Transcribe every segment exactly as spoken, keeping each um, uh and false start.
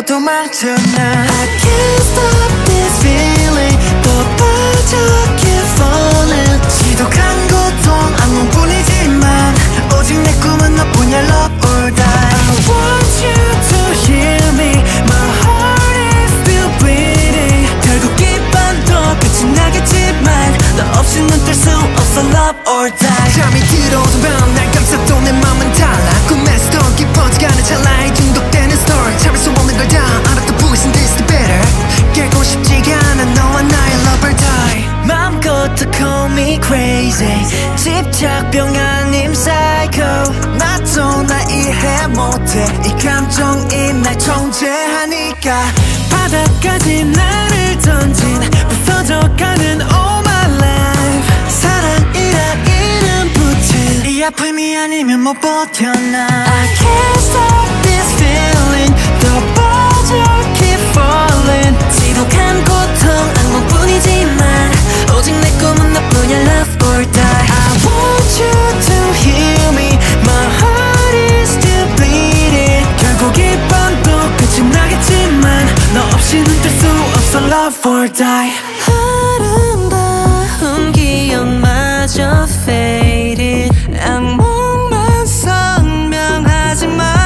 또 도망쳐 나 I can't stop this feeling 또 빠져 keep falling 지독한 고통 악몽뿐이지만 오직 내 꿈은 너뿐이야 love or die I want you to hear me my heart is still bleeding 결국 이 밤도 끝이 나겠지만 너 없이는 뗄 수 없어 love or die 잠이 들어오던 밤 날 감싸도 내 맘은 달라 꿈에서도 깊어져가는 찰나에 중독되는 story 참을 수 없는 걸 다 알았던 부신 this the better 깨고 싶지가 않아 너와 나의 love or die 맘껏 call me crazy 집착병 아님 psycho 나도 나 이해 못해 이 감정이 날 통제하니까 바닥까지 나를 던진 부서져가는 all my life 사랑이란 이름 붙인 이 아픔이 아니면 못 버텨 나 I can't stop this feeling 더 빠져 keep falling 지독한 고통 악몽뿐이지만 오직 내 꿈은 너뿐이야 love or die I want you to hear me my heart is still bleeding 결국 이 밤도 끝이 나겠지만 너 없이는 뗄 수 없어 love or die 아름다운 기억마저 faded 악몽만 선명하지만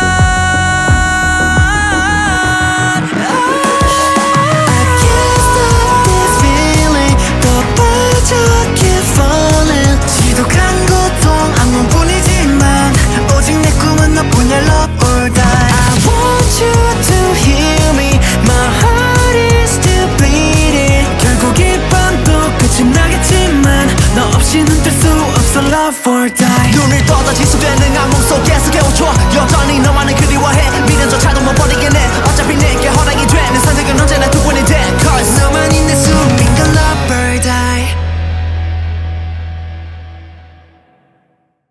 너뿐이야 love or die I want you to hear me my heart is still bleeding 결국 이 밤도 끝이 나겠지만 너 없이는 뗄 수 없어 love or die 눈을 뻗어 지속되는 악몽 속에서 깨워줘